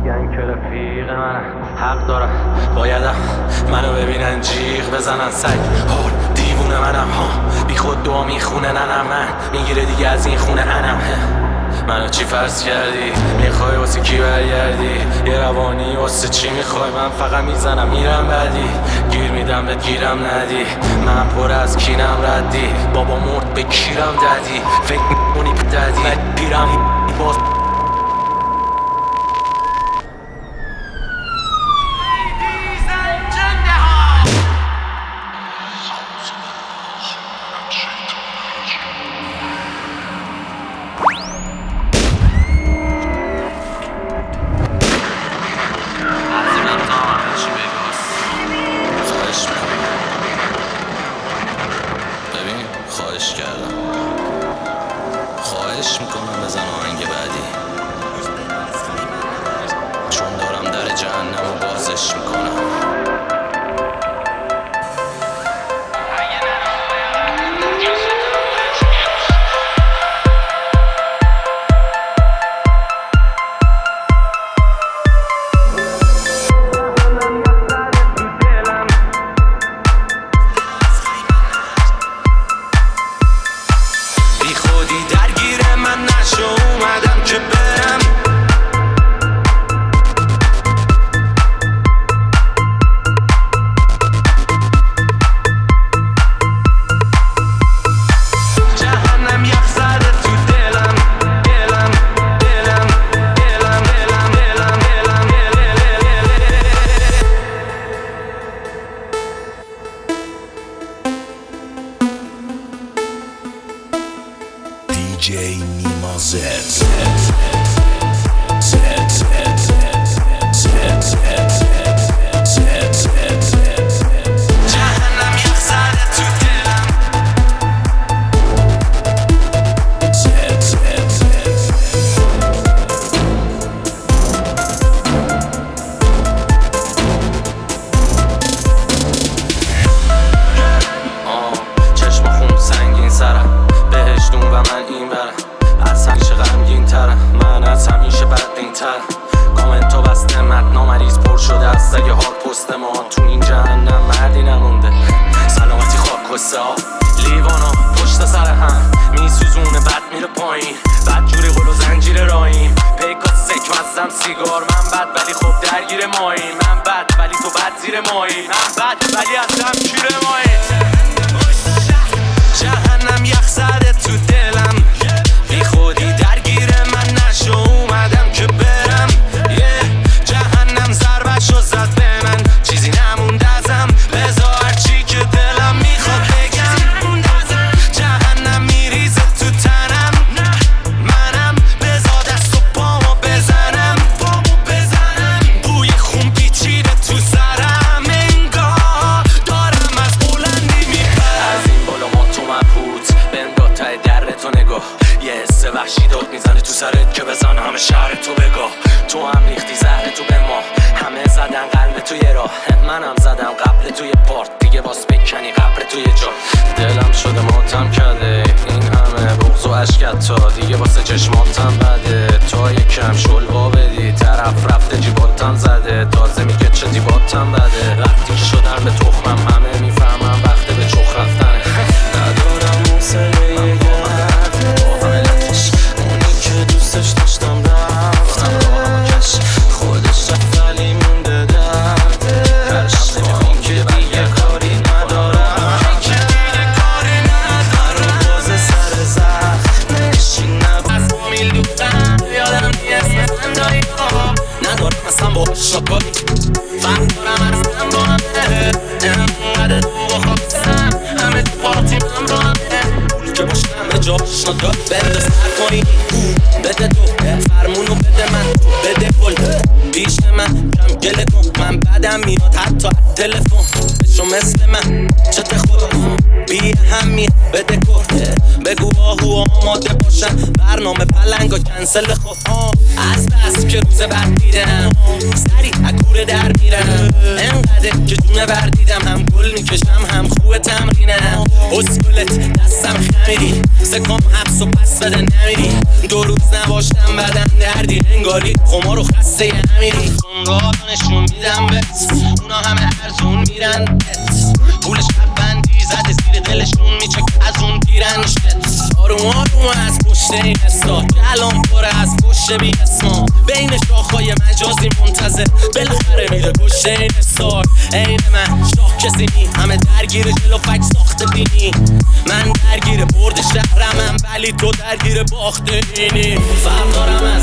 میگن که رفیق منم، حق دارم بایدم منو ببینن جیغ بزنن سگ هار دیوونه منم ها، بی خود دعا میخونه ننم من میگیره دیگه از این خونه انم. منو چی فرض کردی؟ میخوای واسه کی برگردی؟ یه روانی واسه چی میخوای؟ من فقط میزنم میرم بعدی، گیر میدم بهت گیرم ندی، من پر از کینم ردی، بابا مرد به کیرم دادی، فکر میکنی دادی پیرم باز خواهش میکنم بزن آهنگ بعدی، چون دارم در جهنم و بازش میکنم. DJ Nima Z. جهنم یخ زده تو دلم. چشم خون سنگین سرم، بهشتون و من این برم، از همیشه غمگین ترم، من از همیشه بدبین ترم. کامنت ها بسته متنا مریض پر شده از سگ هار پست ما، تو این جهنم مردی نمونده، سلامتی خاک و سا لیوانا پشت سر هم میسوزونه بد میره پایین، بد جوری قل و زنجیر رایم، پیکا سک مزم سیگار، من بد ولی خب درگیر مایی، من بد ولی تو بد زیر مایی، من بد ولی از دم کیر مایی. جهنم یخ زده تو دلم، بی خودی درگیر من نشو اومدم که برم، جهنم ضربشو زد به من، چیزی نمونده ازم، بذار هرچی که دلم میخواد بگم، جهنم میریزه تو تنم، منم بذار دست و پامو بزنم، بوی خون پیچیده تو سرم، انگار دارم از بلندی میپرم، از این بالا ما تو مبهوت بندا تای در تو نگاه، یه حس وحشی داد میزنه تو سرت که بزن همه شهر تو بگاه، تو هم ریختی زهر تو به ما، همه زدن قلب توی راه، منم زدم قبل توی پارت، دیگه باس بکنی قبر توی جا، دلم شده ماتم کرده این همه بغض و عشقت، تا دیگه واسه چشماتم بده، تا یکم شلوا بدی، طرف رفته جیباتم زده، تازه میگه چه دیباتم بده، وقتی که شدن به تخمم همه میفهمم وقت به چخ رفتنه، ندارم حوصله یه گرده، اونی که دوستش داشتم رفتم راهم کش، خودش رفت ولی مونده دردش، این که دیگه کاری ندارم، رو باز سر زخمش، نباز میل دوتم، یادم نیست من دایی ندارم اصلا باش شکایی، فهم دارم ارزم با همه، انقدر دو و خواستم، همه تو پارتی من با همه، پول که باشه همه جاش ندار، بنده سر کنی بده تو، فرمونو بده من تو بده کل، پیش من کم گله کن، من بدم میاد حتی تلفن، بشو مثل من چته خودم بی همیه بده کرده، بگو یاهو آماده باشن برنامه پلنگا کنسل خب از بس که روز بعد دیدم سری اکوره در میرم انقدر که جونه بردیدم هم گل میکشم هم خوب تمرینم اسکلت دستم خمیری سکام حبس و پس بده نمیری 2 روز نباشتم بدن دردی انگاری خمار و خسته امیری خونگاه نشون میدم بهت اونا همه ارزون میرن پول شب بندی زده زیر دلشون میچه از اون پیرن شت آروم آروم از پشت این استا کلام پره از پشت بی اسما بین شاخهای مجازی منتظر بالاخره میره پشت این استار این من شاخ کسی نی همه درگیر جلو فک ساخته بینی من درگیر برد شهرمم ولی تو درگیر باخته اینی فرق دارم